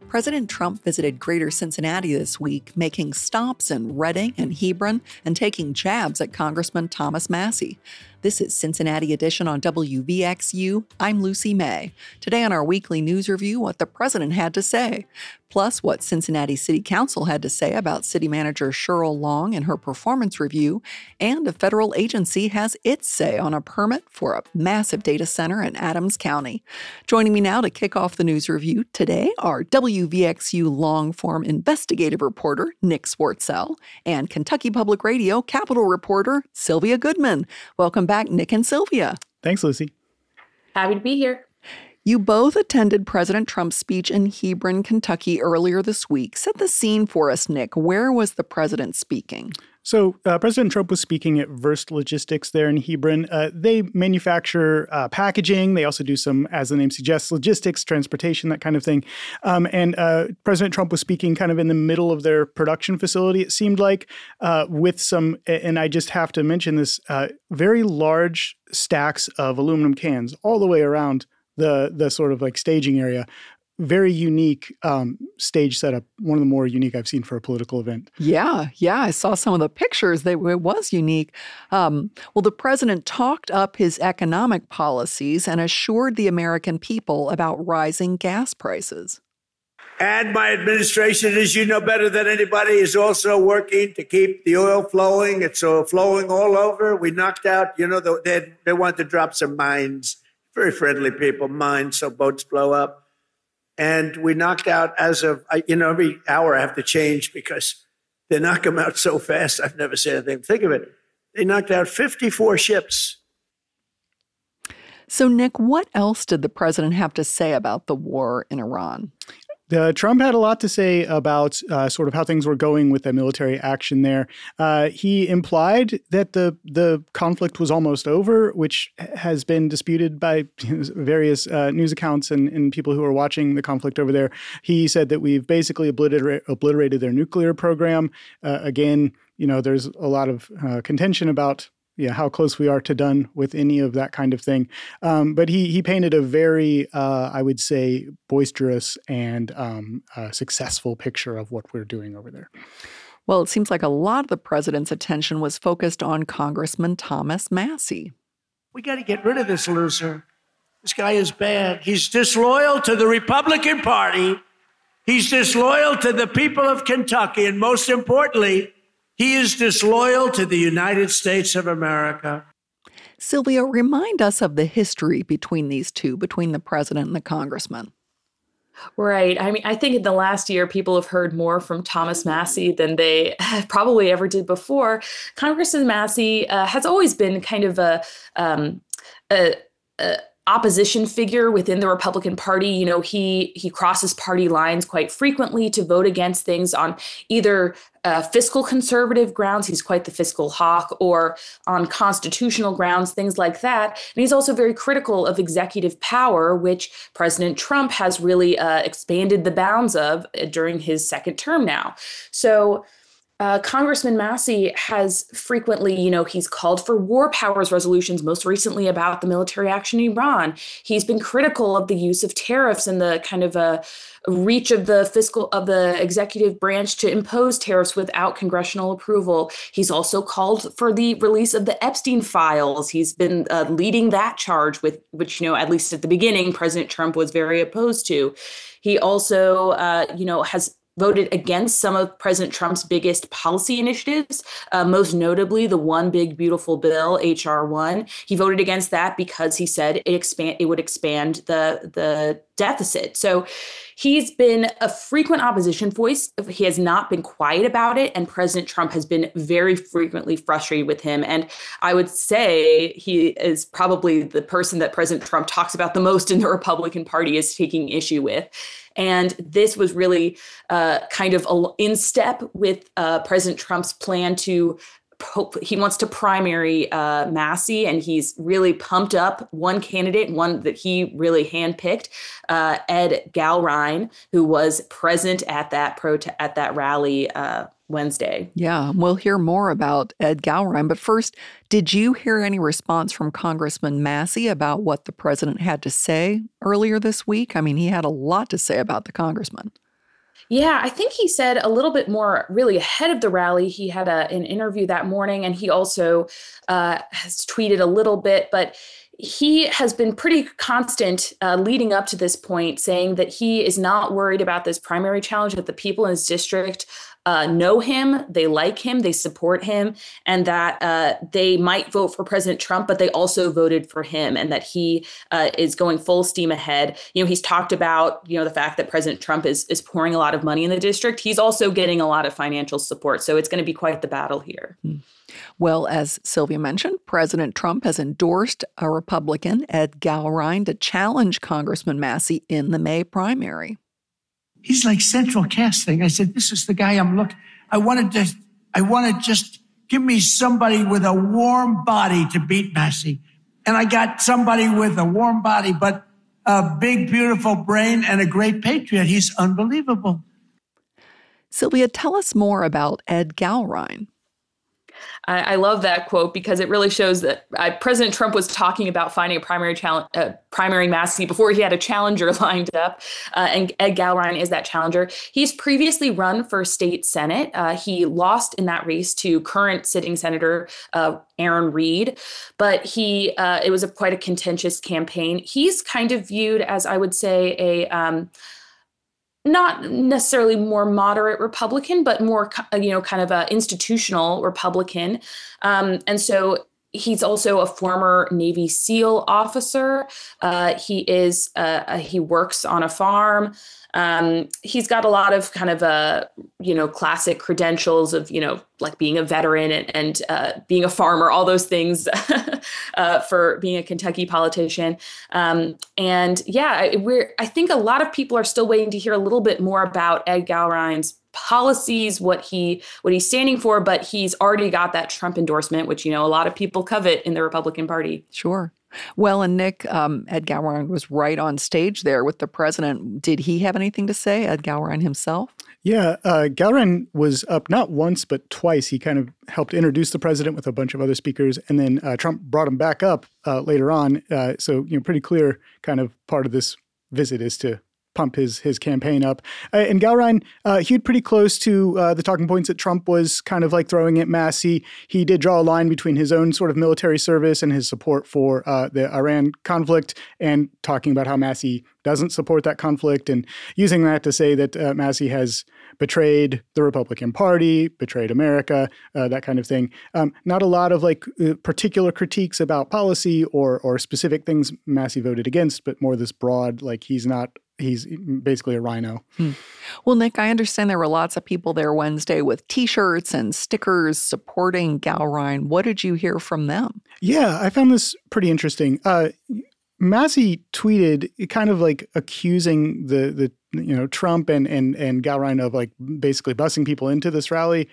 President Trump visited Greater Cincinnati this week, making stops in Reading and Hebron and taking jabs at Congressman Thomas Massie. This is Cincinnati Edition on WVXU. I'm Lucy May. Today on our weekly news review, what the president had to say, plus what Cincinnati City Council had to say about City Manager Cheryl Long and her performance review, and a federal agency has its say on a permit for a massive data center in Adams County. Joining me now to kick off the news review today are WVXU long-form investigative reporter Nick Swartzell and Kentucky Public Radio Capitol reporter Sylvia Goodman. Welcome back, Nick and Sylvia. Thanks, Lucy. Happy to be here. You both attended President Trump's speech in Hebron, Kentucky earlier this week. Set the scene for us, Nick. Where was the president speaking? So President Trump was speaking at Verst Logistics there in Hebron. They manufacture packaging. They also do some, as the name suggests, logistics, transportation, that kind of thing. And President Trump was speaking kind of in the middle of their production facility, it seemed like, with some, and I just have to mention this, very large stacks of aluminum cans all the way around the sort of like staging area. Very unique stage setup, one of the more unique I've seen for a political event. Yeah, I saw some of the pictures. It was unique. Well, the president talked up his economic policies and assured the American people about rising gas prices. And my administration, as you know better than anybody, is also working to keep the oil flowing. It's flowing all over. We knocked out, they wanted to drop some mines, very friendly people, mines, so boats blow up. And we knocked out as of, every hour I have to change because they knock them out so fast. I've never seen anything. Think of it. They knocked out 54 ships. So, Nick, what else did the president have to say about the war in Iran? Trump had a lot to say about sort of how things were going with the military action there. He implied that the conflict was almost over, which has been disputed by various news accounts and people who are watching the conflict over there. He said that we've basically obliterated their nuclear program. Again, there's a lot of contention about how close we are to done with any of that kind of thing. But he painted a very, I would say, boisterous and successful picture of what we're doing over there. Well, it seems like a lot of the president's attention was focused on Congressman Thomas Massie. We got to get rid of this loser. This guy is bad. He's disloyal to the Republican Party. He's disloyal to the people of Kentucky. And most importantly, he is disloyal to the United States of America. Sylvia, remind us of the history between these two, between the president and the congressman. Right. I mean, I think in the last year, people have heard more from Thomas Massie than they probably ever did before. Congressman Massie has always been kind of a opposition figure within the Republican Party. He crosses party lines quite frequently to vote against things on either fiscal conservative grounds. He's quite the fiscal hawk, or on constitutional grounds, things like that. And he's also very critical of executive power, which President Trump has really expanded the bounds of during his second term now. So Congressman Massie has frequently, he's called for war powers resolutions, most recently about the military action in Iran. He's been critical of the use of tariffs and the kind of reach of the executive branch to impose tariffs without congressional approval. He's also called for the release of the Epstein files. He's been leading that charge, which, at least at the beginning, President Trump was very opposed to. He also, has voted against some of President Trump's biggest policy initiatives, most notably the One Big Beautiful Bill, H.R. 1. He voted against that because he said it would expand the deficit. So he's been a frequent opposition voice. He has not been quiet about it, and President Trump has been very frequently frustrated with him. And I would say he is probably the person that President Trump talks about the most in the Republican Party is taking issue with. And this was really kind of in step with President Trump's plan to he wants to primary Massie, and he's really pumped up one candidate, one that he really handpicked, Ed Galrein, who was present at that rally Wednesday. Yeah, we'll hear more about Ed Galrein. But first, did you hear any response from Congressman Massie about what the president had to say earlier this week? I mean, he had a lot to say about the congressman. Yeah, I think he said a little bit more really ahead of the rally. He had an interview that morning, and he also has tweeted a little bit, but he has been pretty constant leading up to this point, saying that he is not worried about this primary challenge, that the people in his district know him, they like him, they support him, and that they might vote for President Trump, but they also voted for him, and that he is going full steam ahead. He's talked about, the fact that President Trump is pouring a lot of money in the district. He's also getting a lot of financial support. So it's going to be quite the battle here. Well, as Sylvia mentioned, President Trump has endorsed a Republican, Ed Gallrein, to challenge Congressman Massey in the May primary. He's like central casting. I said, this is the guy I'm looking. I want to just give me somebody with a warm body to beat Massey. And I got somebody with a warm body, but a big, beautiful brain and a great patriot. He's unbelievable. Sylvia, tell us more about Ed Gallrein. I love that quote because it really shows that President Trump was talking about finding a primary Massey before he had a challenger lined up. And Ed Gallrein is that challenger. He's previously run for state Senate. He lost in that race to current sitting Senator Aaron Reed, but it was quite a contentious campaign. He's kind of viewed as, I would say, not necessarily more moderate Republican, but more, kind of a institutional Republican. And so he's also a former Navy SEAL officer. He works on a farm. He's got a lot of kind of, classic credentials of, like being a veteran and being a farmer, all those things for being a Kentucky politician. I think a lot of people are still waiting to hear a little bit more about Ed Gallrein's policies, what he's standing for, but he's already got that Trump endorsement, which, a lot of people covet in the Republican Party. Sure. Well, and Nick, Ed Gallrein was right on stage there with the president. Did he have anything to say, Ed Gallrein himself? Yeah, Gallrein was up not once, but twice. He kind of helped introduce the president with a bunch of other speakers, and then Trump brought him back up later on. So, pretty clear kind of part of this visit is to pump his campaign up. And Gallrein hewed pretty close to the talking points that Trump was kind of like throwing at Massey. He did draw a line between his own sort of military service and his support for the Iran conflict, and talking about how Massey doesn't support that conflict, and using that to say that Massey has betrayed the Republican Party, betrayed America, that kind of thing. Not a lot of particular critiques about policy or specific things Massey voted against, but more this broad, he's basically a rhino. Well, Nick, I understand there were lots of people there Wednesday with T-shirts and stickers supporting Gallrein. What did you hear from them? Yeah, I found this pretty interesting. Massey tweeted kind of like accusing the Trump and Gallrein of basically busing people into this rally.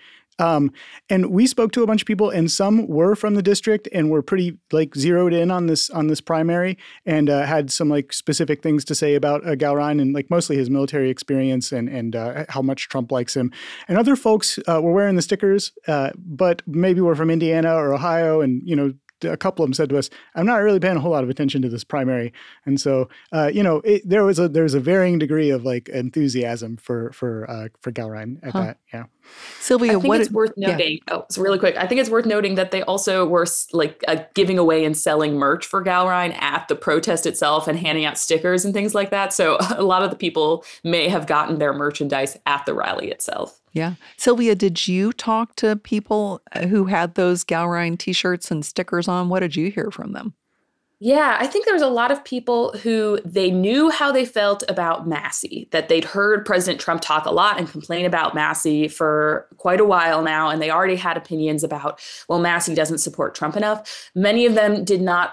And we spoke to a bunch of people, and some were from the district and were pretty zeroed in on this primary, and had some specific things to say about Gallrein and mostly his military experience and how much Trump likes him. And other folks were wearing the stickers, but maybe were from Indiana or Ohio, and a couple of them said to us, "I'm not really paying a whole lot of attention to this primary." And so, there was a varying degree of enthusiasm for Gallrein at that. Yeah. Sylvia, I think it's worth noting. Yeah. Oh, so really quick. I think it's worth noting that they also were giving away and selling merch for Gallrein at the protest itself and handing out stickers and things like that. So a lot of the people may have gotten their merchandise at the rally itself. Yeah. Sylvia, did you talk to people who had those Gallrein T-shirts and stickers on? What did you hear from them? Yeah, I think there was a lot of people who they knew how they felt about Massey, that they'd heard President Trump talk a lot and complain about Massey for quite a while now, and they already had opinions about, well, Massey doesn't support Trump enough. Many of them did not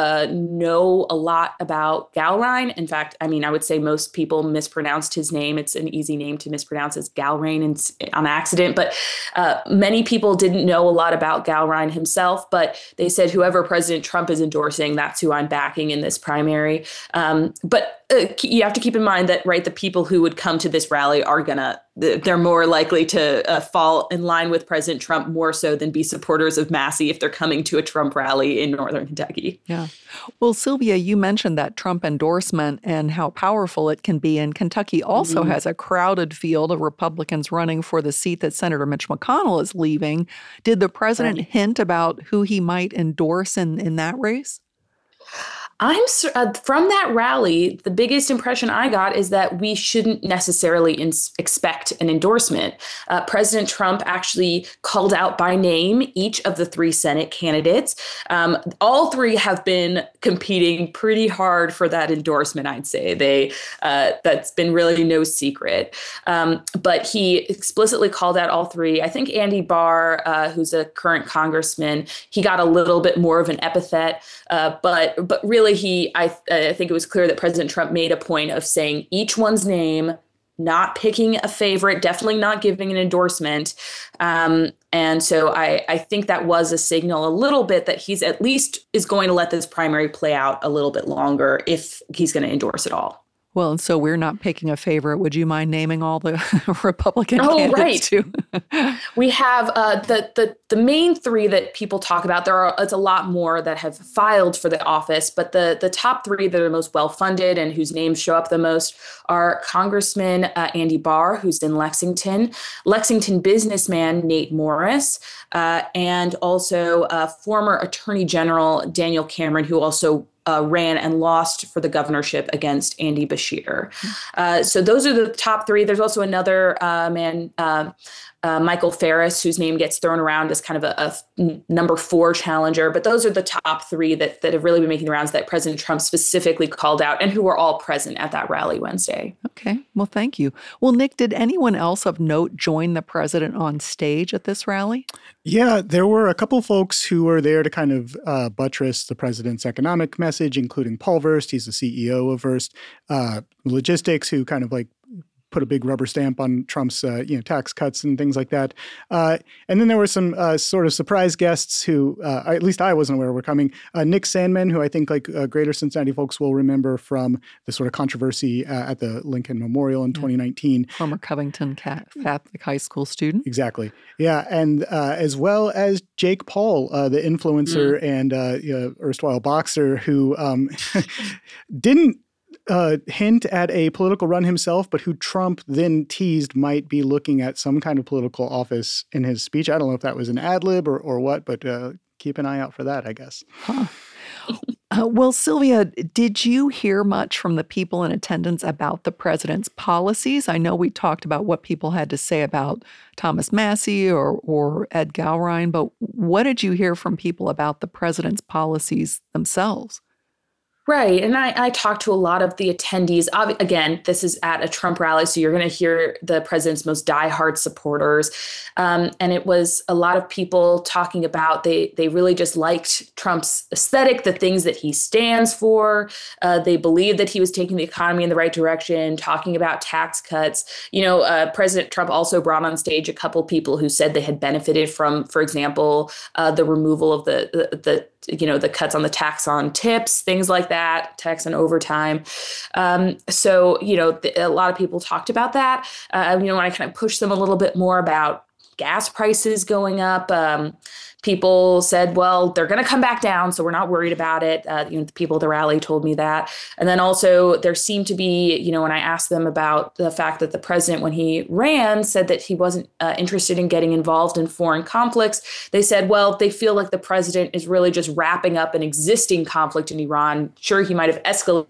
know a lot about Gallrein. In fact, I would say most people mispronounced his name. It's an easy name to mispronounce as Gallrein on accident, but many people didn't know a lot about Gallrein himself, but they said whoever President Trump is endorsing, that's that's who I'm backing in this primary. But you have to keep in mind that, right, the people who would come to this rally are they're more likely to fall in line with President Trump more so than be supporters of Massey if they're coming to a Trump rally in Northern Kentucky. Yeah. Well, Sylvia, you mentioned that Trump endorsement and how powerful it can be. And Kentucky also has a crowded field of Republicans running for the seat that Senator Mitch McConnell is leaving. Did the president hint about who he might endorse in that race? From that rally, the biggest impression I got is that we shouldn't necessarily expect an endorsement. President Trump actually called out by name each of the 3 Senate candidates. All 3 have been competing pretty hard for that endorsement, I'd say. That's been really no secret. But he explicitly called out all 3. I think Andy Barr, who's a current congressman, he got a little bit more of an epithet, but really, I think it was clear that President Trump made a point of saying each one's name, not picking a favorite, definitely not giving an endorsement. And so I think that was a signal a little bit that he's at least is going to let this primary play out a little bit longer if he's going to endorse it all. Well, and so we're not picking a favorite. Would you mind naming all the Republican candidates too? We have the main 3 that people talk about. It's a lot more that have filed for the office, but the top 3 that are most well-funded and whose names show up the most are Congressman Andy Barr, who's in Lexington businessman Nate Morris, and also former Attorney General Daniel Cameron, who also ran and lost for the governorship against Andy Beshear. So those are the top 3. There's also another man, Michael Ferris, whose name gets thrown around as kind of a number 4 challenger. But those are the top 3 that have really been making the rounds that President Trump specifically called out and who were all present at that rally Wednesday. Okay. Well, thank you. Well, Nick, did anyone else of note join the president on stage at this rally? Yeah, there were a couple folks who were there to kind of buttress the president's economic message, including Paul Verst. He's the CEO of Verst Logistics, who kind of like put a big rubber stamp on Trump's tax cuts and things like that. And then there were some sort of surprise guests who, at least I wasn't aware were coming. Nick Sandmann, who I think greater Cincinnati folks will remember from the sort of controversy at the Lincoln Memorial in 2019. Former Covington Catholic High School student. Exactly. Yeah. And as well as Jake Paul, the influencer and erstwhile boxer who didn't hint at a political run himself, but who Trump then teased might be looking at some kind of political office in his speech. I don't know if that was an ad lib or what, but keep an eye out for that, I guess. Huh. Well, Sylvia, did you hear much from the people in attendance about the president's policies? I know we talked about what people had to say about Thomas Massey or Ed Gowrine, but what did you hear from people about the president's policies themselves? Right. And I talked to a lot of the attendees. Again, this is at a Trump rally, so you're going to hear the president's most diehard supporters. And it was a lot of people talking about they really just liked Trump's aesthetic, the things that he stands for. They believed that he was taking the economy in the right direction, talking about tax cuts. President Trump also brought on stage a couple people who said they had benefited from, for example, the removal of the cuts on the tax on tips, things like that, tax on overtime. So a lot of people talked about that. When I kind of pushed them a little bit more about gas prices going up, people said, well, they're going to come back down, so we're not worried about it. The people at the rally told me that. And then also there seemed to be, when I asked them about the fact that the president, when he ran, said that he wasn't interested in getting involved in foreign conflicts, they said, well, they feel like the president is really just wrapping up an existing conflict in Iran. Sure, he might have escalated.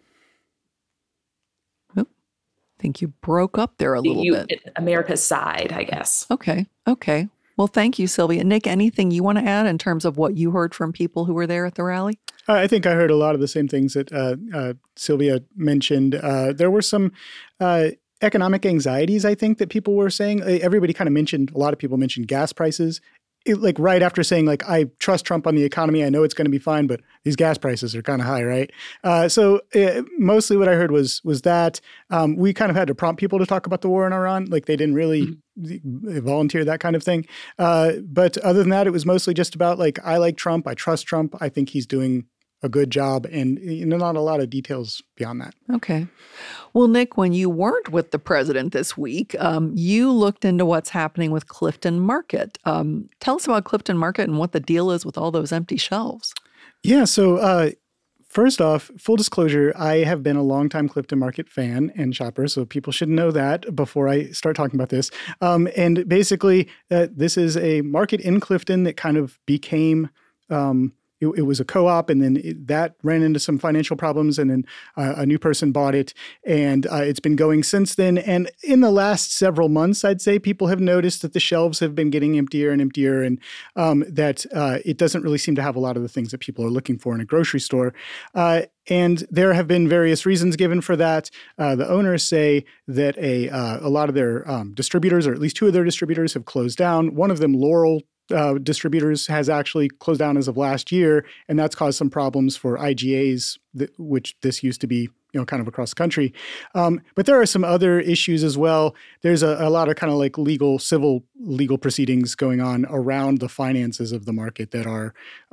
I think you broke up there a little bit. America's side, I guess. Okay. Well, thank you, Sylvia. Nick, anything you want to add in terms of what you heard from people who were there at the rally? I think I heard a lot of the same things that Sylvia mentioned. There were some economic anxieties, I think, that people were saying. Everybody kind of mentioned, a lot of people mentioned gas prices. Right after saying, I trust Trump on the economy, I know it's going to be fine, but these gas prices are kind of high, right? So mostly what I heard was that we kind of had to prompt people to talk about the war in Iran. They didn't really volunteer, that kind of thing. But other than that, it was mostly just about, I like Trump, I trust Trump, I think he's doing a good job, and not a lot of details beyond that. Okay. Well, Nick, when you weren't with the president this week, you looked into what's happening with Clifton Market. Tell us about Clifton Market and what the deal is with all those empty shelves. Yeah, so first off, full disclosure, I have been a longtime Clifton Market fan and shopper, so people should know that before I start talking about this. And basically, this is a market in Clifton that kind of became it was a co-op, and then that ran into some financial problems, and then a new person bought it, and it's been going since then. And in the last several months, I'd say people have noticed that the shelves have been getting emptier and emptier, and that it doesn't really seem to have a lot of the things that people are looking for in a grocery store. And there have been various reasons given for that. The owners say that a lot of their distributors, or at least two of their distributors, have closed down. One of them, Laurel Distributors, has actually closed down as of last year, and that's caused some problems for IGAs, which this used to be, kind of across the country. But there are some other issues as well. There's a lot of kind of like civil legal proceedings going on around the finances of the market that are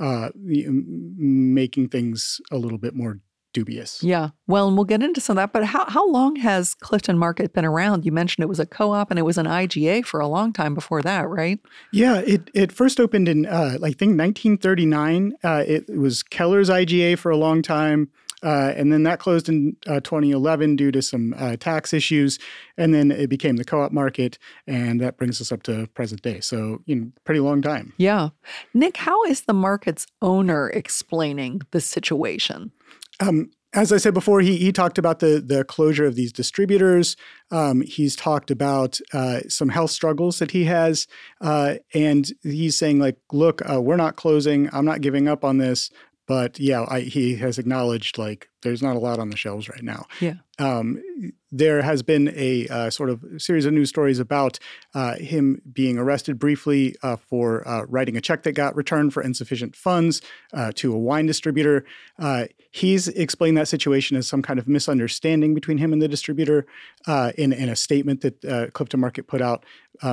making things a little bit more dubious. Yeah. Well, and we'll get into some of that. But how long has Clifton Market been around? You mentioned it was a co-op and it was an IGA for a long time before that, right? Yeah. It first opened in, I think, 1939. It was Keller's IGA for a long time. And then that closed in 2011 due to some tax issues. And then it became the co-op market. And that brings us up to present day. So, pretty long time. Yeah. Nick, how is the market's owner explaining the situation? As I said before, he talked about the closure of these distributors. He's talked about some health struggles that he has. And he's saying, look, we're not closing. I'm not giving up on this. But yeah, he has acknowledged there's not a lot on the shelves right now. Yeah. There has been a sort of series of news stories about him being arrested briefly for writing a check that got returned for insufficient funds to a wine distributor. He's explained that situation as some kind of misunderstanding between him and the distributor in a statement that Clifton Market put out.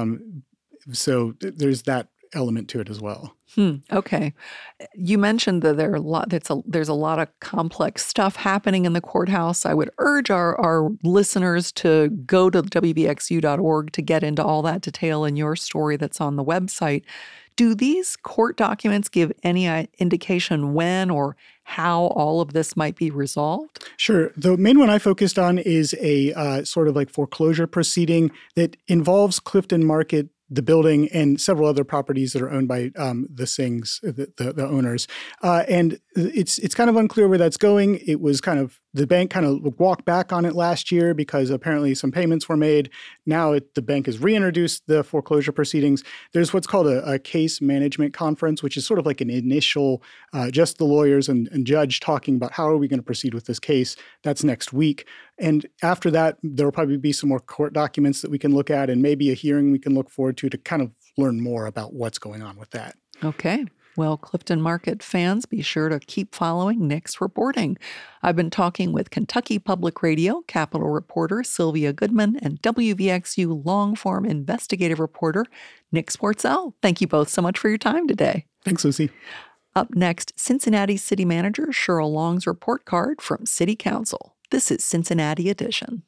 So there's that element to it as well. Okay. You mentioned that there's a lot of complex stuff happening in the courthouse. I would urge our listeners to go to wvxu.org to get into all that detail in your story that's on the website. Do these court documents give any indication when or how all of this might be resolved? Sure. The main one I focused on is a sort of foreclosure proceeding that involves Clifton Market, the building, and several other properties that are owned by the Singhs, the owners. And it's kind of unclear where that's going. It was the bank kind of walked back on it last year because apparently some payments were made. Now the bank has reintroduced the foreclosure proceedings. There's what's called a case management conference, which is sort of like an initial, just the lawyers and judge talking about how are we going to proceed with this case. That's next week. And after that, there will probably be some more court documents that we can look at and maybe a hearing we can look forward to kind of learn more about what's going on with that. Okay. Well, Clifton Market fans, be sure to keep following Nick's reporting. I've been talking with Kentucky Public Radio Capitol reporter Sylvia Goodman and WVXU long-form investigative reporter Nick Sportzell. Thank you both so much for your time today. Thanks, Lucy. Up next, Cincinnati City Manager Cheryl Long's report card from City Council. This is Cincinnati Edition.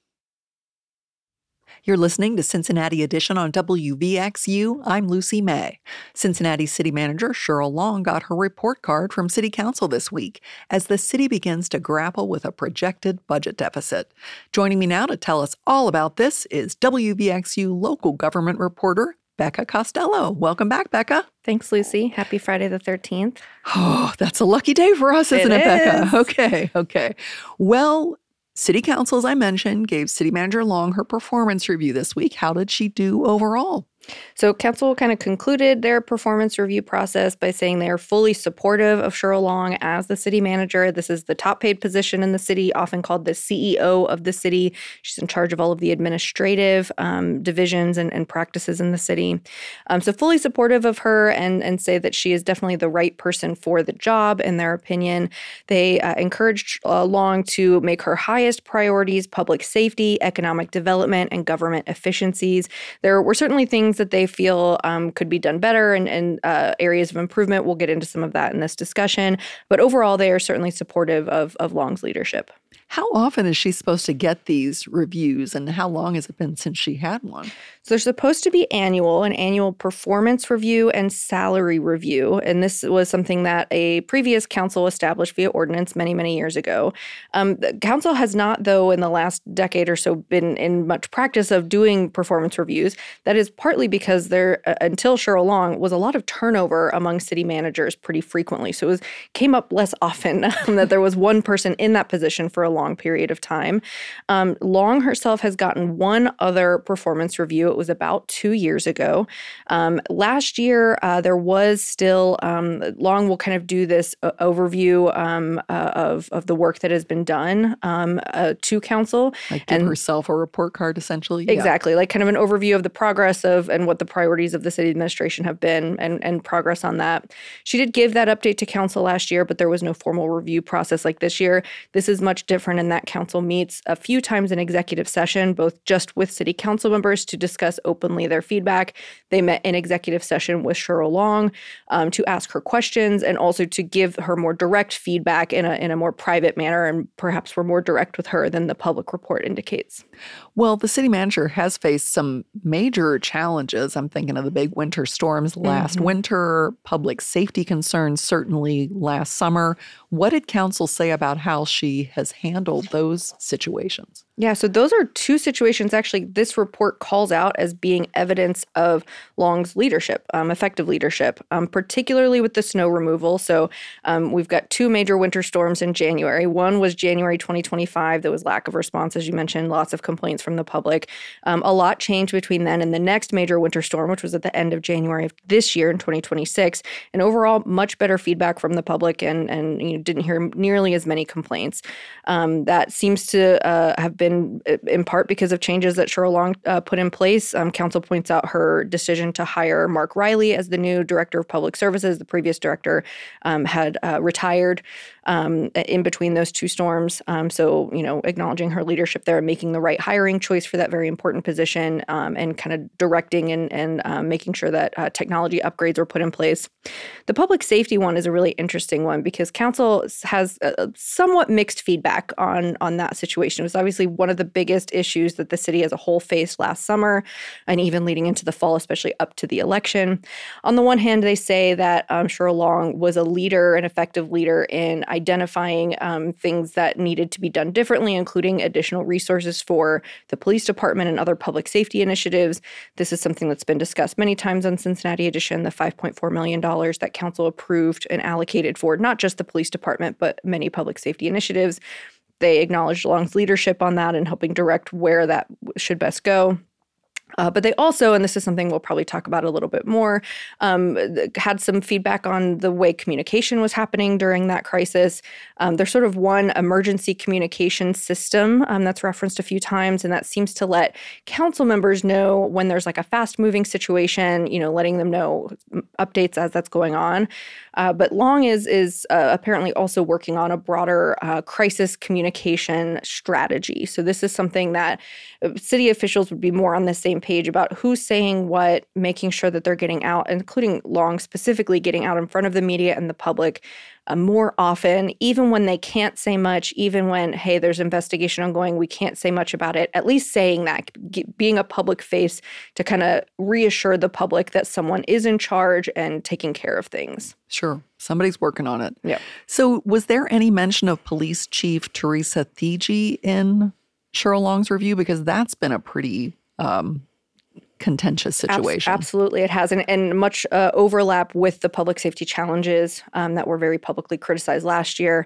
You're listening to Cincinnati Edition on WVXU. I'm Lucy May. Cincinnati City Manager Cheryl Long got her report card from City Council this week as the city begins to grapple with a projected budget deficit. Joining me now to tell us all about this is WVXU local government reporter Becca Costello. Welcome back, Becca. Thanks, Lucy. Happy Friday the 13th. Oh, that's a lucky day for us, isn't it, Becca? Okay. Well, City Council, as I mentioned, gave City Manager Long her performance review this week. How did she do overall? So Council kind of concluded their performance review process by saying they are fully supportive of Cheryl Long as the city manager. This is the top paid position in the city, often called the CEO of the city. She's in charge of all of the administrative divisions and practices in the city. So fully supportive of her and say that she is definitely the right person for the job, in their opinion. They encouraged Long to make her highest priorities public safety, economic development, and government efficiencies. There were certainly things things that they feel could be done better and areas of improvement. We'll get into some of that in this discussion. But overall, they are certainly supportive of Long's leadership. How often is she supposed to get these reviews, and how long has it been since she had one? So they're supposed to be an annual performance review and salary review. And this was something that a previous council established via ordinance many, many years ago. The council has not, though, in the last decade or so been in much practice of doing performance reviews. That is partly because there, until Cheryl Long, was a lot of turnover among city managers pretty frequently. So it came up less often that there was one person in that position for a long period of time. Long herself has gotten one other performance review. It was about 2 years ago. Last year, there was still, Long will kind of do this overview of the work that has been done to council. Like give herself a report card, essentially? Exactly, like kind of an overview of the progress of and what the priorities of the city administration have been and progress on that. She did give that update to council last year, but there was no formal review process like this year. This is much different in that council meets a few times in executive session, both just with city council members to discuss openly their feedback. They met in executive session with Cheryl Long to ask her questions and also to give her more direct feedback in a more private manner, and perhaps were more direct with her than the public report indicates. Well, the city manager has faced some major challenges. I'm thinking of the big winter storms last winter, public safety concerns certainly last summer. What did council say about how she has handled those situations? Yeah, so those are two situations actually this report calls out as being evidence of Long's leadership, effective leadership, particularly with the snow removal. So we've got two major winter storms in January. One was January 2025. There was lack of response, as you mentioned, lots of complaints from the public. A lot changed between then and the next major winter storm, which was at the end of January of this year in 2026. And overall, much better feedback from the public and you didn't hear nearly as many complaints. That seems to have been in part because of changes that Cheryl Long put in place. Council points out her decision to hire Mark Riley as the new director of public services. The previous director had retired in between those two storms. So, acknowledging her leadership there and making the right hiring choice for that very important position and kind of directing and making sure that technology upgrades were put in place. The public safety one is a really interesting one because council has somewhat mixed feedback on that situation. It was obviously one of the biggest issues that the city as a whole faced last summer and even leading into the fall, especially up to the election. On the one hand, they say that Cheryl Long was a leader, an effective leader in identifying things that needed to be done differently, including additional resources for the police department and other public safety initiatives. This is something that's been discussed many times on Cincinnati Edition, the $5.4 million that council approved and allocated for not just the police department, but many public safety initiatives. They acknowledged Long's leadership on that and helping direct where that should best go. But they also, and this is something we'll probably talk about a little bit more, had some feedback on the way communication was happening during that crisis. There's sort of one emergency communication system that's referenced a few times, and that seems to let council members know when there's like a fast-moving situation, letting them know updates as that's going on. But Long is apparently also working on a broader crisis communication strategy. So this is something that city officials would be more on the same page about who's saying what, making sure that they're getting out, including Long specifically getting out in front of the media and the public more often, even when they can't say much, even when, hey, there's investigation ongoing, we can't say much about it, at least saying that, being a public face to kind of reassure the public that someone is in charge and taking care of things. Sure. Somebody's working on it. Yeah. So was there any mention of Police Chief Teresa Thigi in Cheryl Long's review? Because that's been a pretty contentious situation. Absolutely, it has, and much overlap with the public safety challenges that were very publicly criticized last year.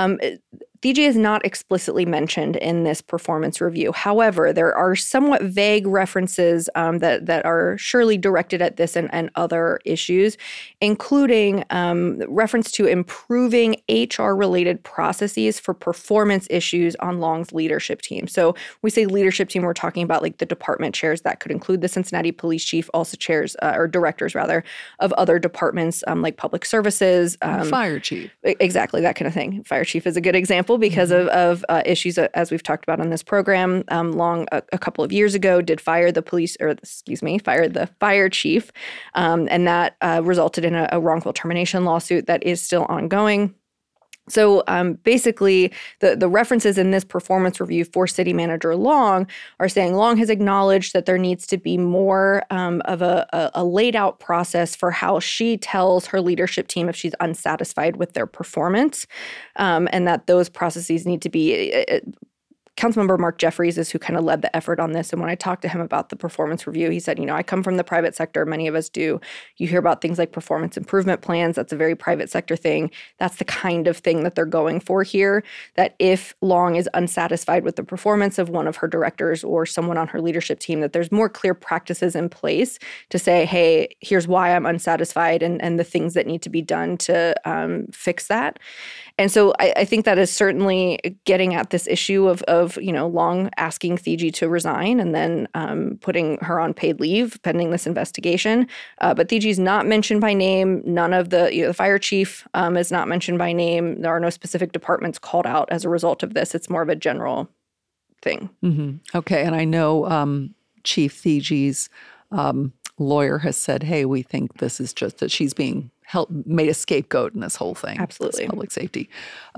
Thigi is not explicitly mentioned in this performance review. However, there are somewhat vague references that are surely directed at this and other issues, including reference to improving HR-related processes for performance issues on Long's leadership team. So we say leadership team, we're talking about like the department chairs. That could include the Cincinnati Police Chief, also chairs or directors rather of other departments like public services, fire chief. Exactly, that kind of thing. Fire chief is a good example example, because of issues as we've talked about on this program. Long a couple of years ago did fire the fire chief, and that resulted in a wrongful termination lawsuit that is still ongoing. So basically, the references in this performance review for City Manager Long are saying Long has acknowledged that there needs to be more of a laid out process for how she tells her leadership team if she's unsatisfied with their performance, and that those processes need to be Councilmember Mark Jeffries is who kind of led the effort on this. And when I talked to him about the performance review, he said, I come from the private sector. Many of us do. You hear about things like performance improvement plans. That's a very private sector thing. That's the kind of thing that they're going for here, that if Long is unsatisfied with the performance of one of her directors or someone on her leadership team, that there's more clear practices in place to say, hey, here's why I'm unsatisfied and the things that need to be done to fix that. And so I think that is certainly getting at this issue of Long asking Thigi to resign and then putting her on paid leave pending this investigation. But Thigi's not mentioned by name. None of the fire chief is not mentioned by name. There are no specific departments called out as a result of this. It's more of a general thing. Mm-hmm. Okay. And I know Chief Thigi's lawyer has said, hey, we think this is just that she's being made a scapegoat in this whole thing. Absolutely. It's public safety.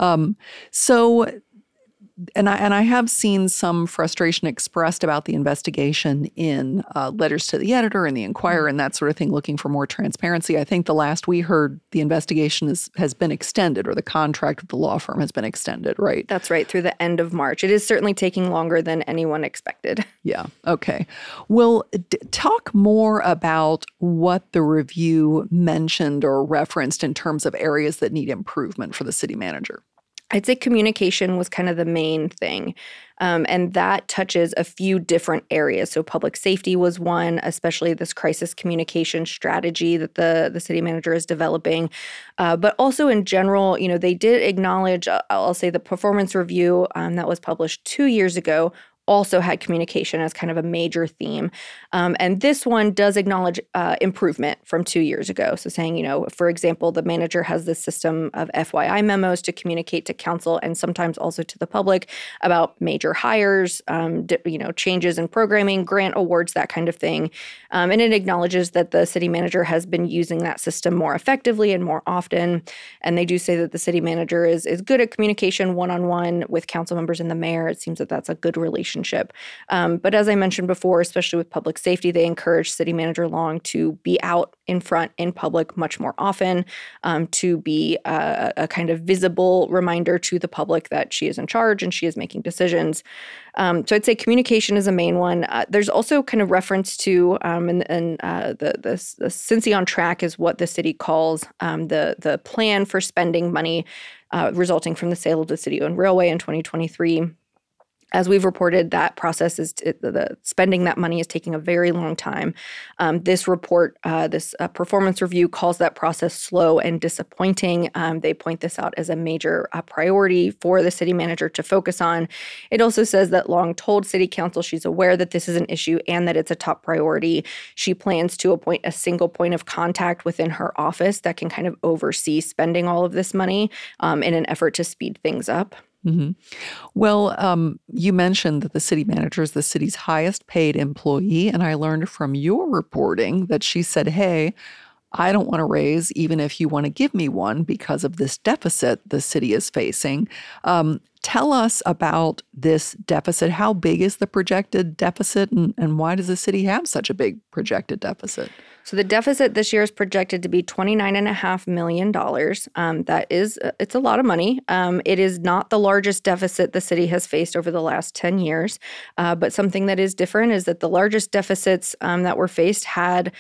And I have seen some frustration expressed about the investigation in letters to the editor and the Inquirer and that sort of thing, looking for more transparency. I think the last we heard, the investigation has been extended, or the contract with the law firm has been extended, right? That's right, through the end of March. It is certainly taking longer than anyone expected. Yeah. Okay. Well, talk more about what the review mentioned or referenced in terms of areas that need improvement for the city manager. I'd say communication was kind of the main thing. And that touches a few different areas. So public safety was one, especially this crisis communication strategy that the city manager is developing. But also in general, they did acknowledge, I'll say the performance review that was published 2 years ago also had communication as kind of a major theme. And this one does acknowledge improvement from 2 years ago. So saying, for example, the manager has this system of FYI memos to communicate to council and sometimes also to the public about major hires, changes in programming, grant awards, that kind of thing. And it acknowledges that the city manager has been using that system more effectively and more often. And they do say that the city manager is good at communication one-on-one with council members and the mayor. It seems that that's a good relationship. But as I mentioned before, especially with public safety, they encourage City Manager Long to be out in front in public much more often, to be a kind of visible reminder to the public that she is in charge and she is making decisions. So I'd say communication is a main one. There's also kind of reference to, the Cincy on Track is what the city calls the plan for spending money resulting from the sale of the city-owned railway in 2023. As we've reported, that process the spending that money is taking a very long time. This report, this performance review calls that process slow and disappointing. They point this out as a major priority for the city manager to focus on. It also says that Long told city council she's aware that this is an issue and that it's a top priority. She plans to appoint a single point of contact within her office that can kind of oversee spending all of this money in an effort to speed things up. Mm-hmm. Well, you mentioned that the city manager is the city's highest paid employee, and I learned from your reporting that she said, hey, I don't want a raise even if you want to give me one because of this deficit the city is facing. Tell us about this deficit. How big is the projected deficit, and why does the city have such a big projected deficit? So the deficit this year is projected to be $29.5 million. It's a lot of money. It is not the largest deficit the city has faced over the last 10 years. But something that is different is that the largest deficits that were faced had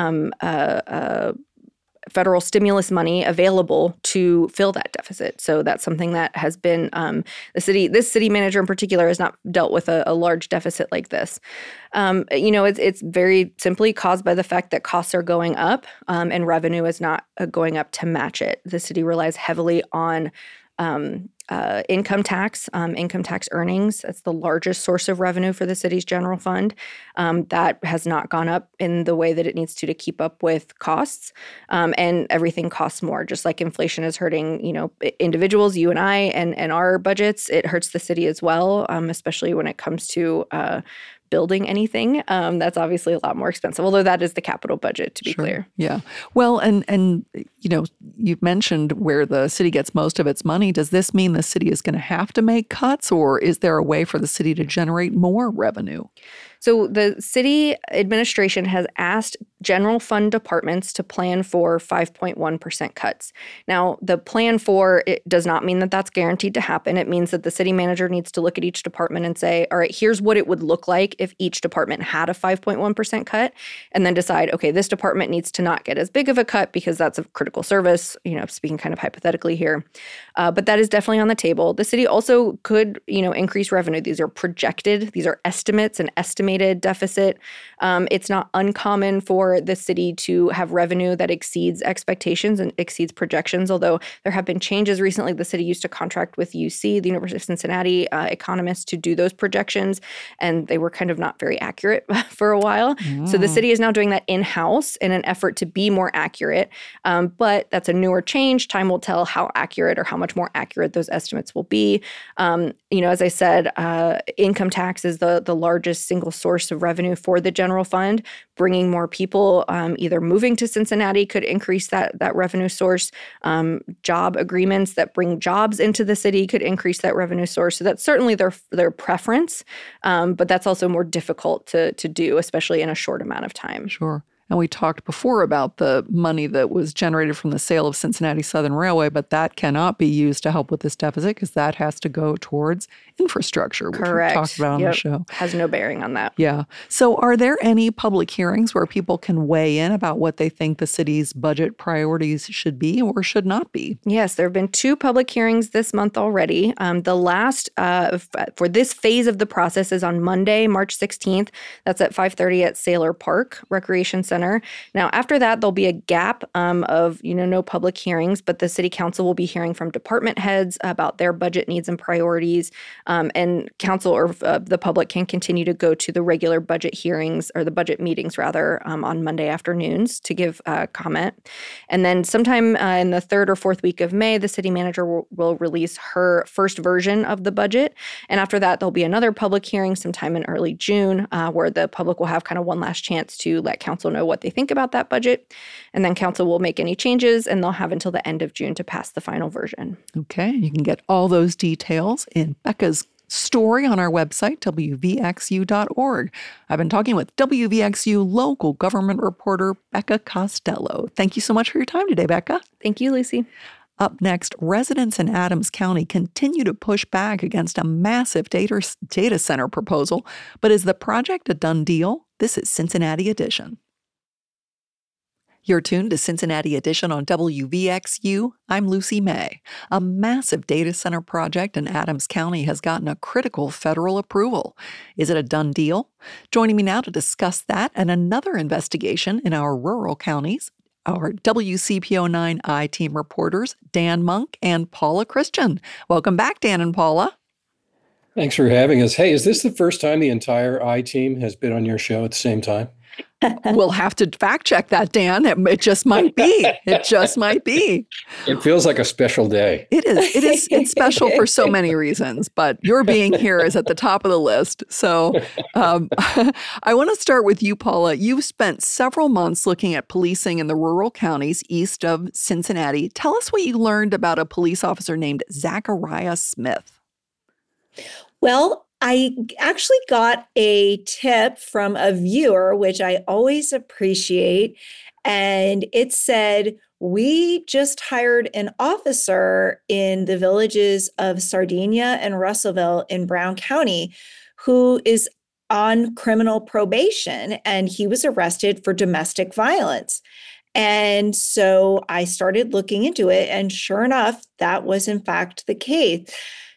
federal stimulus money available to fill that deficit. So that's something that has been this city manager in particular has not dealt with a large deficit like this. It's very simply caused by the fact that costs are going up and revenue is not going up to match it. The city relies heavily on income tax earnings. That's the largest source of revenue for the city's general fund. That has not gone up in the way that it needs to keep up with costs. And everything costs more, just like inflation is hurting, individuals, you and I, and our budgets. It hurts the city as well, especially when it comes to building anything. That's obviously a lot more expensive, although that is the capital budget, to be clear. Yeah. Well, and you've mentioned where the city gets most of its money. Does this mean the city is going to have to make cuts, or is there a way for the city to generate more revenue? So the city administration has asked general fund departments to plan for 5.1% cuts. Now, the plan for it does not mean that that's guaranteed to happen. It means that the city manager needs to look at each department and say, all right, here's what it would look like if each department had a 5.1% cut, and then decide, okay, this department needs to not get as big of a cut because that's a critical service, speaking kind of hypothetically here. But that is definitely on the table. The city also could, increase revenue. These are projected. These are estimates and estimated deficit. It's not uncommon for the city to have revenue that exceeds expectations and exceeds projections, although there have been changes recently. The city used to contract with UC, the University of Cincinnati, economists to do those projections, and they were kind of not very accurate for a while. So the city is now doing that in-house in an effort to be more accurate, but that's a newer change. Time will tell how accurate or how much more accurate those estimates will be. As I said, income tax is the largest single source of revenue for the general fund. Bringing more people, either moving to Cincinnati could increase that revenue source. Job agreements that bring jobs into the city could increase that revenue source. So that's certainly their preference, but that's also more difficult to do, especially in a short amount of time. Sure. And we talked before about the money that was generated from the sale of Cincinnati Southern Railway, but that cannot be used to help with this deficit because that has to go towards infrastructure, which Correct. we talked about on the show. Has no bearing on that. Yeah. So are there any public hearings where people can weigh in about what they think the city's budget priorities should be or should not be? Yes, there have been 2 public hearings this month already. The last for this phase of the process is on Monday, March 16th. That's at 5:30 at Sailor Park Recreation Center. Now, after that, there'll be a gap of, no public hearings, but the city council will be hearing from department heads about their budget needs and priorities. And council or the public can continue to go to the regular budget hearings or the budget meetings, rather, on Monday afternoons to give comment. And then sometime in the 3rd or 4th week of May, the city manager will release her first version of the budget. And after that, there'll be another public hearing sometime in early June where the public will have kind of one last chance to let council know what they think about that budget. And then council will make any changes, and they'll have until the end of June to pass the final version. Okay. You can get all those details in Becca's story on our website, wvxu.org. I've been talking with WVXU local government reporter Becca Costello. Thank you so much for your time today, Becca. Thank you, Lucy. Up next, residents in Adams County continue to push back against a massive data center proposal. But is the project a done deal? This is Cincinnati Edition. You're tuned to Cincinnati Edition on WVXU. I'm Lucy May. A massive data center project in Adams County has gotten a critical federal approval. Is it a done deal? Joining me now to discuss that and another investigation in our rural counties, our WCPO9 I-Team reporters, Dan Monk and Paula Christian. Welcome back, Dan and Paula. Thanks for having us. Hey, is this the first time the entire I-Team has been on your show at the same time? We'll have to fact check that, Dan. It just might be. It just might be. It feels like a special day. It is. It's special for so many reasons, but your being here is at the top of the list. So I want to start with you, Paula. You've spent several months looking at policing in the rural counties east of Cincinnati. Tell us what you learned about a police officer named Zachariah Smith. Well, I actually got a tip from a viewer, which I always appreciate. And it said, we just hired an officer in the villages of Sardinia and Russellville in Brown County who is on criminal probation, and he was arrested for domestic violence. And so I started looking into it, and sure enough, that was in fact the case.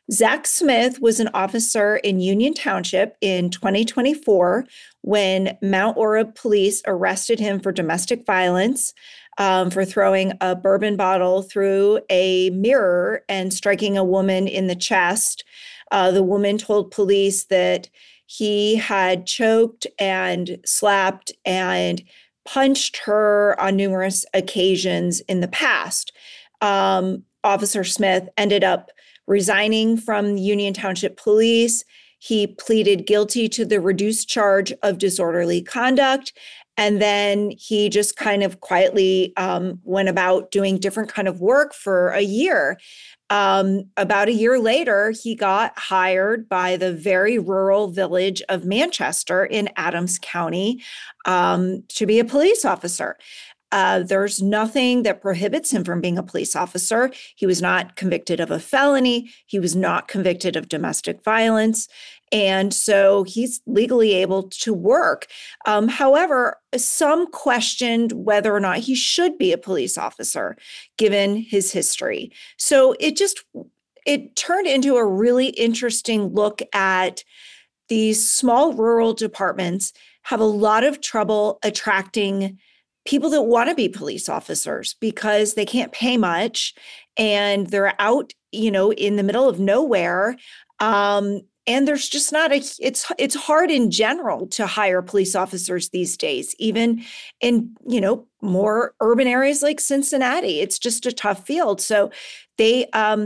Zach Smith was an officer in Union Township in 2024 when Mount Orab police arrested him for domestic violence, for throwing a bourbon bottle through a mirror and striking a woman in the chest. The woman told police that he had choked and slapped and punched her on numerous occasions in the past. Officer Smith ended up resigning from Union Township Police. He pleaded guilty to the reduced charge of disorderly conduct. And then he just kind of quietly went about doing different kind of work for a year. About a year later, he got hired by the very rural village of Manchester in Adams County to be a police officer. There's nothing that prohibits him from being a police officer. He was not convicted of a felony. He was not convicted of domestic violence. And so he's legally able to work. However, some questioned whether or not he should be a police officer, given his history. So it turned into a really interesting look at these small rural departments have a lot of trouble attracting people that want to be police officers because they can't pay much and they're out, in the middle of nowhere. And there's just not it's hard in general to hire police officers these days, even in, more urban areas like Cincinnati. It's just a tough field. So they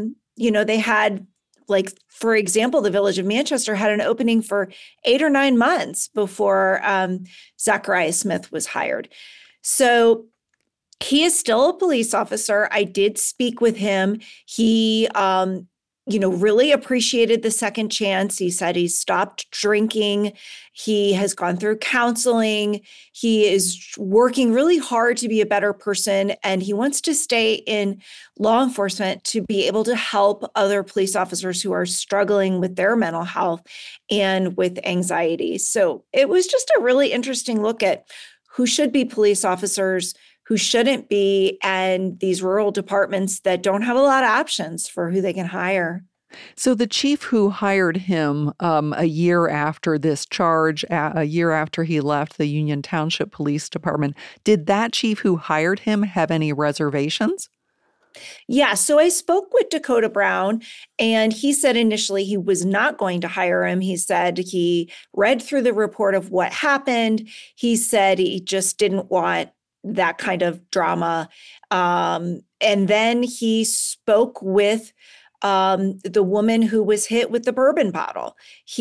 had, like, for example, the village of Manchester had an opening for 8 or 9 months before Zachariah Smith was hired. So he is still a police officer. I did speak with him. He, really appreciated the second chance. He said he stopped drinking. He has gone through counseling. He is working really hard to be a better person, and he wants to stay in law enforcement to be able to help other police officers who are struggling with their mental health and with anxiety. So it was just a really interesting look at who should be police officers, who shouldn't be, and these rural departments that don't have a lot of options for who they can hire. So the chief who hired him a year after this charge, a year after he left the Union Township Police Department, did that chief who hired him have any reservations? Yeah, so I spoke with Dakota Brown, and he said initially he was not going to hire him. He said he read through the report of what happened. He said he just didn't want that kind of drama. And then he spoke with the woman who was hit with the bourbon bottle.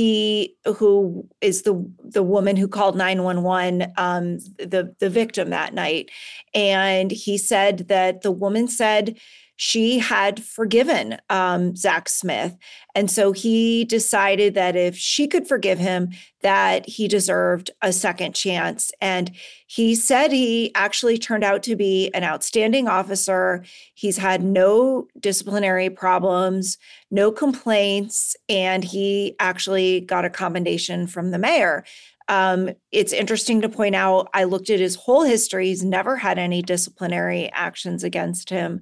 Who is the woman who called 911, the victim that night. And he said that the woman said she had forgiven Zach Smith. And so he decided that if she could forgive him, that he deserved a second chance. And he said he actually turned out to be an outstanding officer. He's had no disciplinary problems, no complaints, and he actually got a commendation from the mayor. It's interesting to point out, I looked at his whole history. He's never had any disciplinary actions against him.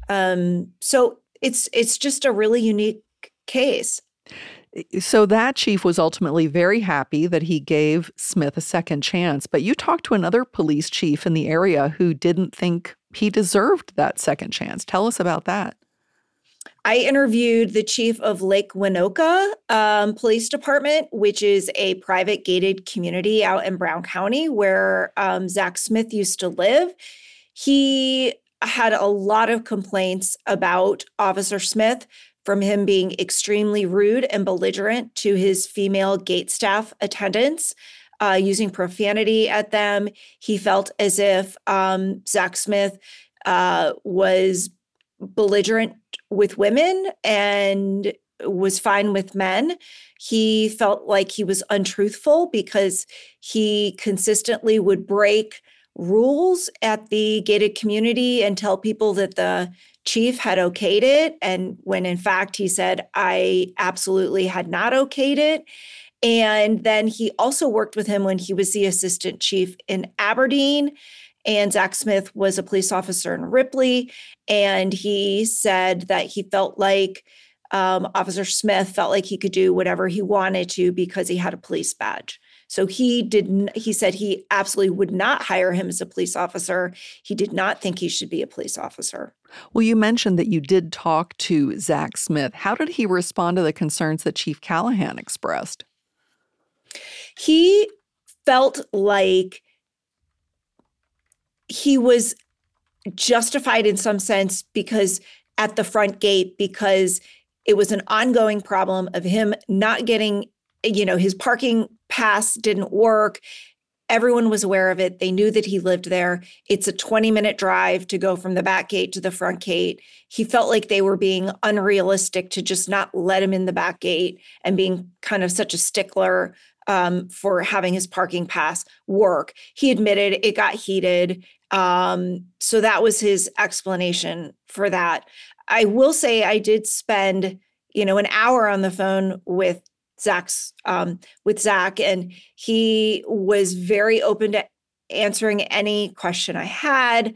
So it's just a really unique case. So that chief was ultimately very happy that he gave Smith a second chance. But you talked to another police chief in the area who didn't think he deserved that second chance. Tell us about that. I interviewed the chief of Lake Winoka Police Department, which is a private gated community out in Brown County where Zach Smith used to live. He had a lot of complaints about Officer Smith, from him being extremely rude and belligerent to his female gate staff attendants, using profanity at them. He felt as if Zach Smith was belligerent with women and was fine with men. He felt like he was untruthful because he consistently would break rules at the gated community and tell people that the chief had okayed it. And when in fact he said, I absolutely had not okayed it. And then he also worked with him when he was the assistant chief in Aberdeen. And Zach Smith was a police officer in Ripley. And he said that he felt like Officer Smith felt like he could do whatever he wanted to because he had a police badge. So he said he absolutely would not hire him as a police officer. He did not think he should be a police officer. Well, you mentioned that you did talk to Zach Smith. How did he respond to the concerns that Chief Callahan expressed? He felt like he was justified in some sense because at the front gate, because it was an ongoing problem of him not getting, his parking pass didn't work. Everyone was aware of it. They knew that he lived there. It's a 20-minute drive to go from the back gate to the front gate. He felt like they were being unrealistic to just not let him in the back gate and being kind of such a stickler for having his parking pass work. He admitted it got heated. So that was his explanation for that. I will say I did spend, an hour on the phone with Zach, and he was very open to answering any question I had.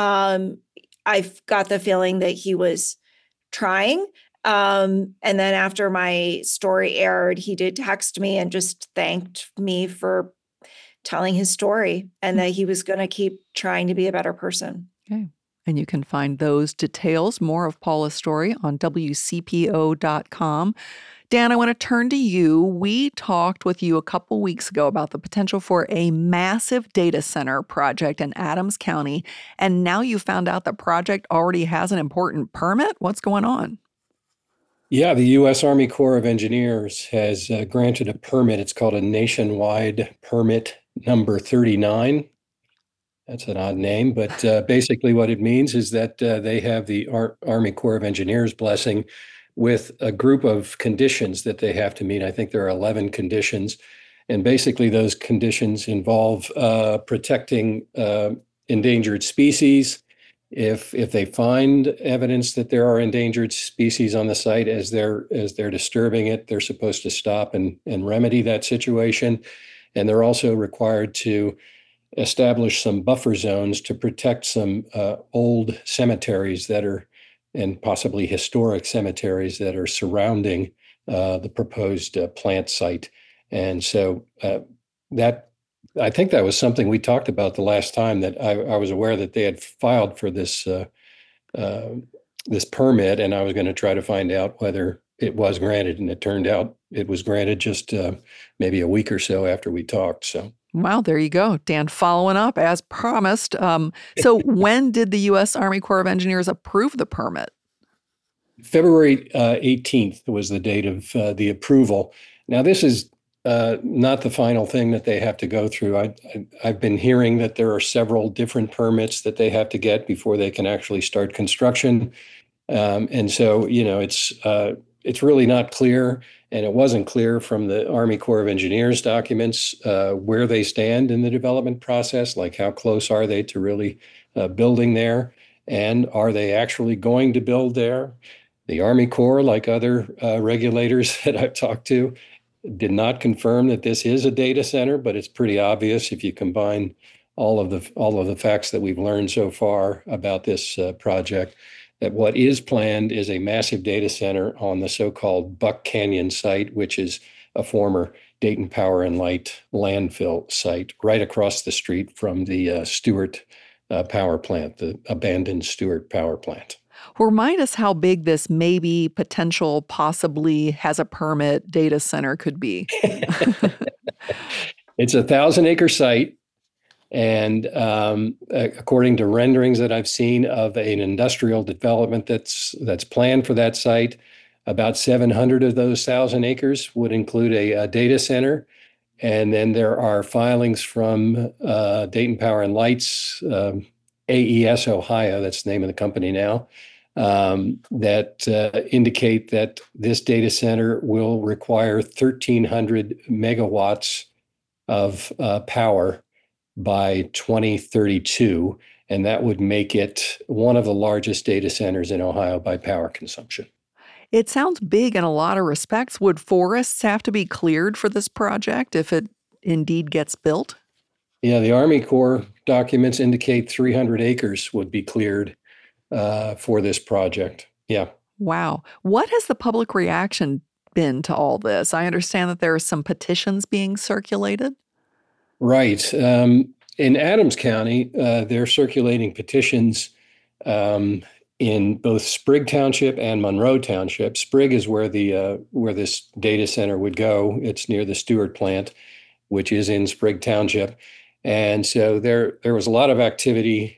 I've got the feeling that he was trying. And then after my story aired, he did text me and just thanked me for telling his story and that he was going to keep trying to be a better person. Okay. And you can find those details, more of Paula's story, on WCPO.com. Dan, I want to turn to you. We talked with you a couple weeks ago about the potential for a massive data center project in Adams County, and now you found out the project already has an important permit. What's going on? Yeah, the U.S. Army Corps of Engineers has granted a permit. It's called a nationwide permit number 39. That's an odd name, but basically what it means is that they have the Army Corps of Engineers blessing with a group of conditions that they have to meet. I think there are 11 conditions. And basically those conditions involve protecting endangered species. If they find evidence that there are endangered species on the site as they're disturbing it, they're supposed to stop and remedy that situation. And they're also required to establish some buffer zones to protect some old cemeteries that are, and possibly historic cemeteries that are surrounding the proposed plant site. And so I think that was something we talked about the last time, that I was aware that they had filed for this permit, and I was going to try to find out whether it was granted, and it turned out it was granted just maybe a week or so after we talked. So. Wow, there you go. Dan following up as promised. So when did the U.S. Army Corps of Engineers approve the permit? February 18th was the date of the approval. Now, this is not the final thing that they have to go through. I've been hearing that there are several different permits that they have to get before they can actually start construction. And so, it's really not clear, and it wasn't clear from the Army Corps of Engineers documents where they stand in the development process, like how close are they to really building there, and are they actually going to build there? The Army Corps, like other regulators that I've talked to, did not confirm that this is a data center, but it's pretty obvious if you combine all of the facts that we've learned so far about this project, that what is planned is a massive data center on the so-called Buck Canyon site, which is a former Dayton Power and Light landfill site right across the street from the Stewart power plant, the abandoned Stewart power plant. Remind us how big this maybe potential possibly has a permit data center could be. It's a 1,000-acre site. And according to renderings that I've seen of an industrial development that's planned for that site, about 700 of those 1,000 acres would include a data center. And then there are filings from Dayton Power and Light's AES Ohio, that's the name of the company now, that indicate that this data center will require 1,300 megawatts of power by 2032, and that would make it one of the largest data centers in Ohio by power consumption. It sounds big in a lot of respects. Would forests have to be cleared for this project if it indeed gets built? Yeah, the Army Corps documents indicate 300 acres would be cleared for this project. Yeah. Wow. What has the public reaction been to all this? I understand that there are some petitions being circulated. Right. In Adams County, they're circulating petitions in both Sprigg Township and Monroe Township. Sprigg is where this data center would go. It's near the Stewart plant, which is in Sprigg Township. And so there was a lot of activity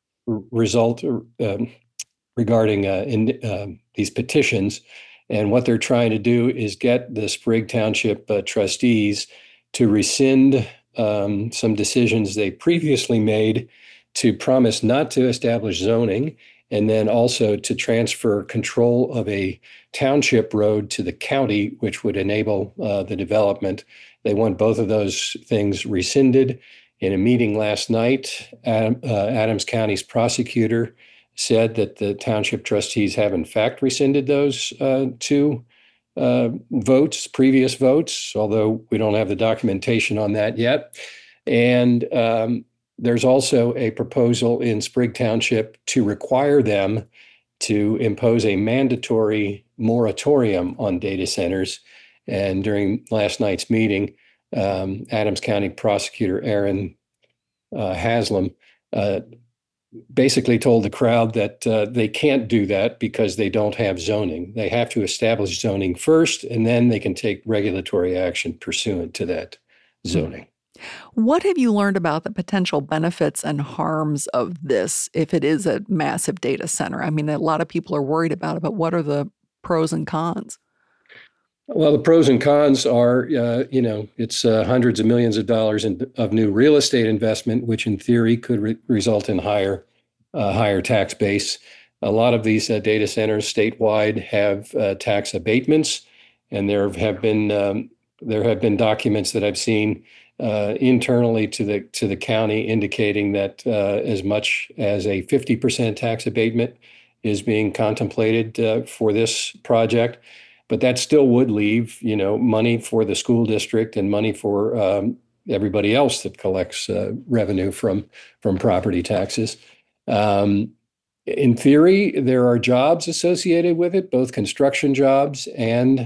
regarding these petitions. And what they're trying to do is get the Sprigg Township trustees to rescind some decisions they previously made to promise not to establish zoning, and then also to transfer control of a township road to the county, which would enable the development. They want both of those things rescinded. In a meeting last night, Adams County's prosecutor said that the township trustees have in fact rescinded those two previous votes, although we don't have the documentation on that yet. And there's also a proposal in Sprigg Township to require them to impose a mandatory moratorium on data centers. And during last night's meeting, Adams County Prosecutor Aaron Haslam basically told the crowd that they can't do that because they don't have zoning. They have to establish zoning first, and then they can take regulatory action pursuant to that zoning. What have you learned about the potential benefits and harms of this if it is a massive data center? I mean, a lot of people are worried about it, but what are the pros and cons? Well, the pros and cons are, it's hundreds of millions of dollars of new real estate investment, which in theory could result in higher tax base. A lot of these data centers statewide have tax abatements, and there have been documents that I've seen internally to the county indicating that as much as a 50% tax abatement is being contemplated for this project. But that still would leave, money for the school district and money for everybody else that collects revenue from property taxes. In theory, there are jobs associated with it, both construction jobs and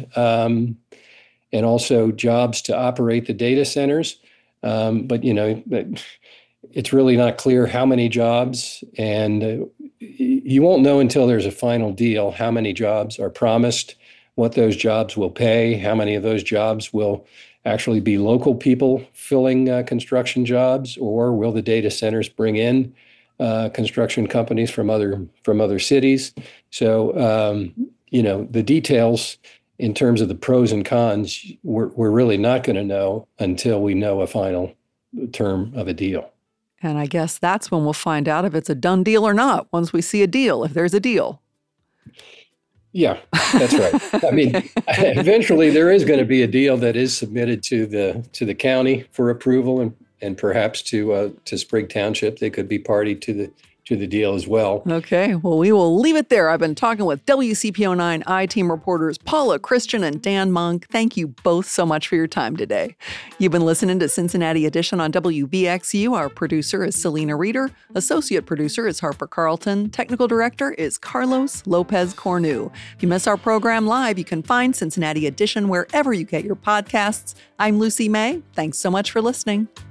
also jobs to operate the data centers. But it's really not clear how many jobs, and you won't know until there's a final deal how many jobs are promised, what those jobs will pay, how many of those jobs will actually be local people filling construction jobs, or will the data centers bring in construction companies from other cities? So, the details in terms of the pros and cons, we're really not going to know until we know a final term of a deal. And I guess that's when we'll find out if it's a done deal or not, once we see a deal, if there's a deal. Yeah, that's right. I mean, eventually there is going to be a deal that is submitted to the county for approval, and perhaps to Sprigg Township. They could be party to the deal as well. Okay, well, we will leave it there. I've been talking with WCPO9 I-Team reporters Paula Christian and Dan Monk. Thank you both so much for your time today. You've been listening to Cincinnati Edition on WVXU. Our producer is Selena Reeder. Associate producer is Harper Carlton. Technical director is Carlos Lopez Cornu. If you miss our program live, you can find Cincinnati Edition wherever you get your podcasts. I'm Lucy May. Thanks so much for listening.